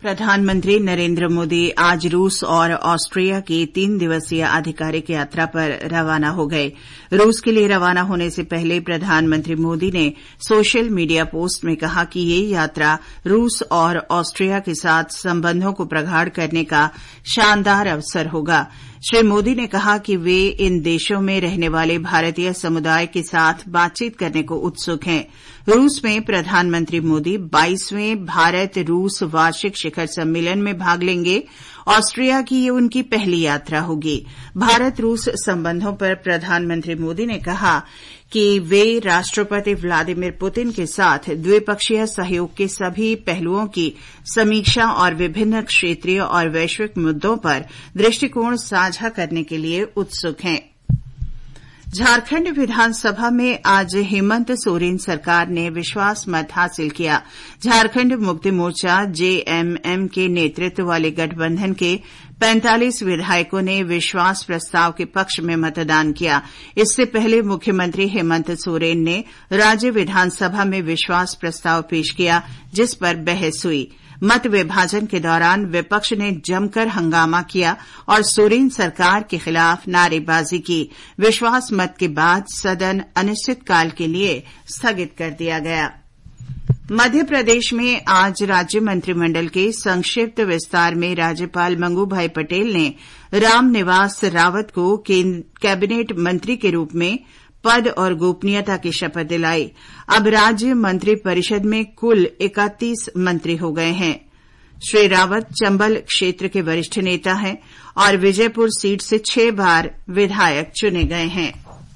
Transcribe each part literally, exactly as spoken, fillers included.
प्रधानमंत्री नरेंद्र मोदी आज रूस और ऑस्ट्रिया की तीन दिवसीय आधिकारिक यात्रा पर रवाना हो गए। रूस के लिए रवाना होने से पहले प्रधानमंत्री मोदी ने सोशल मीडिया पोस्ट में कहा कि ये यात्रा रूस और ऑस्ट्रिया के साथ संबंधों को प्रगाढ़ करने का शानदार अवसर होगा। श्री मोदी ने कहा कि वे इन देशों में रहने वाले भारतीय समुदाय के साथ बातचीत करने को उत्सुक हैं। रूस में प्रधानमंत्री मोदी बाईसवें भारत रूस वार्षिक शिखर सम्मेलन में भाग लेंगे। ऑस्ट्रिया की ये उनकी पहली यात्रा होगी। भारत रूस संबंधों पर प्रधानमंत्री मोदी ने कहा कि वे राष्ट्रपति व्लादिमीर पुतिन के साथ द्विपक्षीय सहयोग के सभी पहलुओं की समीक्षा और विभिन्न क्षेत्रीय और वैश्विक मुद्दों पर दृष्टिकोण साझा करने के लिए उत्सुक हैं। झारखंड विधानसभा में आज हेमंत सोरेन सरकार ने विश्वास मत हासिल किया। झारखंड मुक्ति मोर्चा जेएमएम के नेतृत्व वाले गठबंधन के पैंतालीस विधायकों ने विश्वास प्रस्ताव के पक्ष में मतदान किया। इससे पहले मुख्यमंत्री हेमंत सोरेन ने राज्य विधानसभा में विश्वास प्रस्ताव पेश किया, जिस पर बहस हुई। मत विभाजन के दौरान विपक्ष ने जमकर हंगामा किया और सोरेन सरकार के खिलाफ नारेबाजी की। विश्वास मत के बाद सदन अनिश्चितकाल के लिए स्थगित कर दिया गया। मध्य प्रदेश में आज राज्य मंत्रिमंडल के संक्षिप्त विस्तार में राज्यपाल मंगू भाई पटेल ने रामनिवास रावत को कैबिनेट मंत्री के रूप में पद और गोपनीयता की शपथ दिलाई। अब राज्य मंत्री परिषद में कुल इकतीस मंत्री हो गए हैं। श्री रावत चंबल क्षेत्र के वरिष्ठ नेता हैं और विजयपुर सीट से छह बार विधायक चुने गए हैं।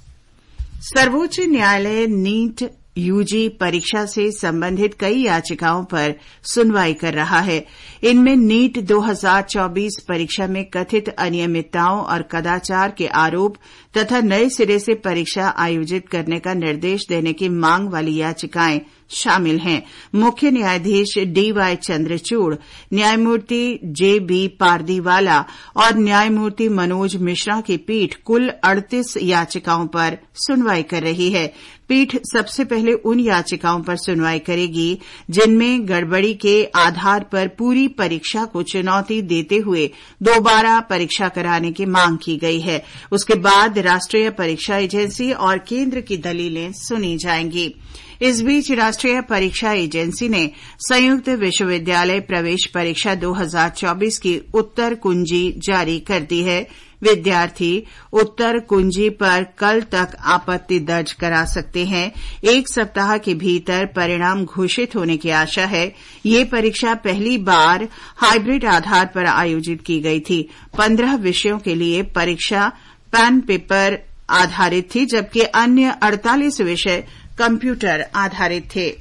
सर्वोच्च न्यायालय नीट यूजी परीक्षा से संबंधित कई याचिकाओं पर सुनवाई कर रहा है। इनमें नीट दो हज़ार चौबीस परीक्षा में कथित अनियमितताओं और कदाचार के आरोप तथा नए सिरे से परीक्षा आयोजित करने का निर्देश देने की मांग वाली याचिकाएं शामिल हैं। मुख्य न्यायाधीश डीवाई चंद्रचूड़, न्यायमूर्ति जेबी पारदीवाला और न्यायमूर्ति मनोज मिश्रा की पीठ कुल अड़तीस याचिकाओं पर सुनवाई कर रही है। पीठ सबसे पहले उन याचिकाओं पर सुनवाई करेगी जिनमें गड़बड़ी के आधार पर पूरी परीक्षा को चुनौती देते हुए दोबारा परीक्षा कराने की मांग की गई है। उसके बाद राष्ट्रीय परीक्षा एजेंसी और केंद्र की दलीलें सुनी जाएंगी। इस बीच राष्ट्रीय परीक्षा एजेंसी ने संयुक्त विश्वविद्यालय प्रवेश परीक्षा दो हज़ार चौबीस की उत्तर कुंजी जारी कर दी है। विद्यार्थी उत्तर कुंजी पर कल तक आपत्ति दर्ज करा सकते हैं। एक सप्ताह के भीतर परिणाम घोषित होने की आशा है। ये परीक्षा पहली बार हाइब्रिड आधार पर आयोजित की गई थी। पंद्रह विषयों के लिए परीक्षा पेन पेपर आधारित थी, जबकि अन्य अड़तालीस विषय कंप्यूटर आधारित थे।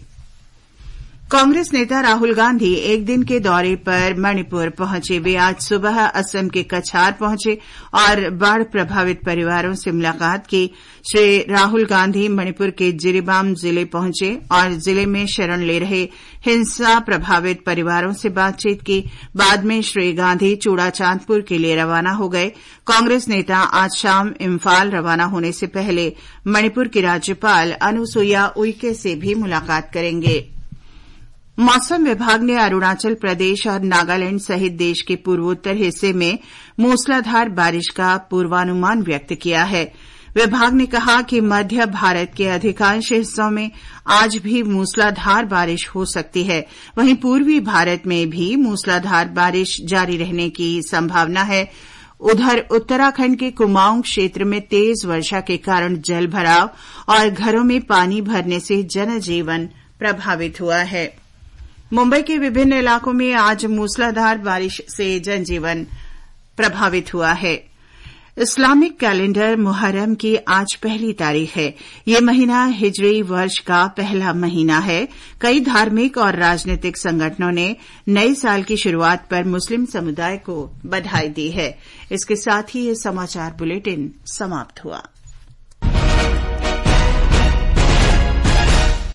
कांग्रेस नेता राहुल गांधी एक दिन के दौरे पर मणिपुर पहुंचे। वे आज सुबह असम के कछार पहुंचे और बाढ़ प्रभावित परिवारों से मुलाकात की। श्री राहुल गांधी मणिपुर के जिरीबाम जिले पहुंचे और जिले में शरण ले रहे हिंसा प्रभावित परिवारों से बातचीत की। बाद में श्री गांधी चूड़ाचांदपुर के लिए रवाना हो गए। कांग्रेस नेता आज शाम इम्फाल रवाना होने से पहले मणिपुर की राज्यपाल अनुसुईया उइके से भी मुलाकात करेंगे। मौसम विभाग ने अरुणाचल प्रदेश और नागालैंड सहित देश के पूर्वोत्तर हिस्से में मूसलाधार बारिश का पूर्वानुमान व्यक्त किया है। विभाग ने कहा कि मध्य भारत के अधिकांश हिस्सों में आज भी मूसलाधार बारिश हो सकती है। वहीं पूर्वी भारत में भी मूसलाधार बारिश जारी रहने की संभावना है। उधर उत्तराखंड के कुमाऊं क्षेत्र में तेज वर्षा के कारण जल भराव और घरों में पानी भरने से जनजीवन प्रभावित हुआ है। मुंबई के विभिन्न इलाकों में आज मूसलाधार बारिश से जनजीवन प्रभावित हुआ है। इस्लामिक कैलेंडर मुहर्रम की आज पहली तारीख है। ये महीना हिजरी वर्ष का पहला महीना है। कई धार्मिक और राजनीतिक संगठनों ने नए साल की शुरुआत पर मुस्लिम समुदाय को बधाई दी है। इसके साथ ही ये समाचार बुलेटिन समाप्त हुआ।